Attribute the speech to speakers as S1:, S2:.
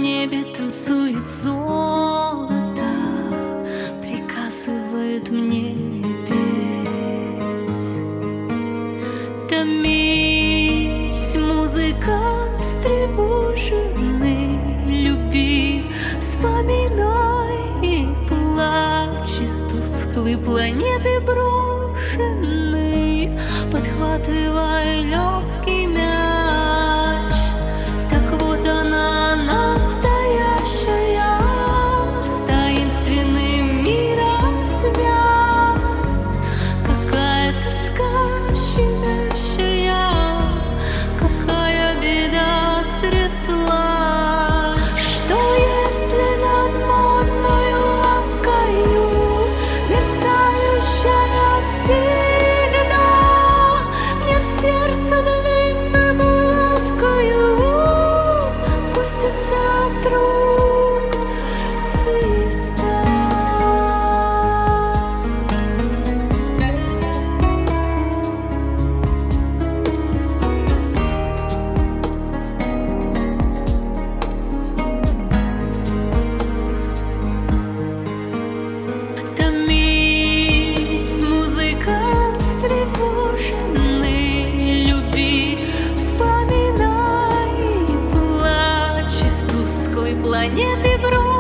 S1: небе танцует золото, приказывает мне петь. Томись, музыкант встревоженный, люби, вспоминай и плачь из тусклой планеты брошенной, подхватывай легкий мяч. Так вот она, настоящая, с таинственным миром связь. Какая тоска щемящая, какая беда стряслась. Что если над модной лавкою, мерцающая всегда, мне в сердце длинной булавкою пустится вдруг звезда? Томись, музыкант встревоженный, люби, вспоминай и плачь из тусклой планеты брошенной.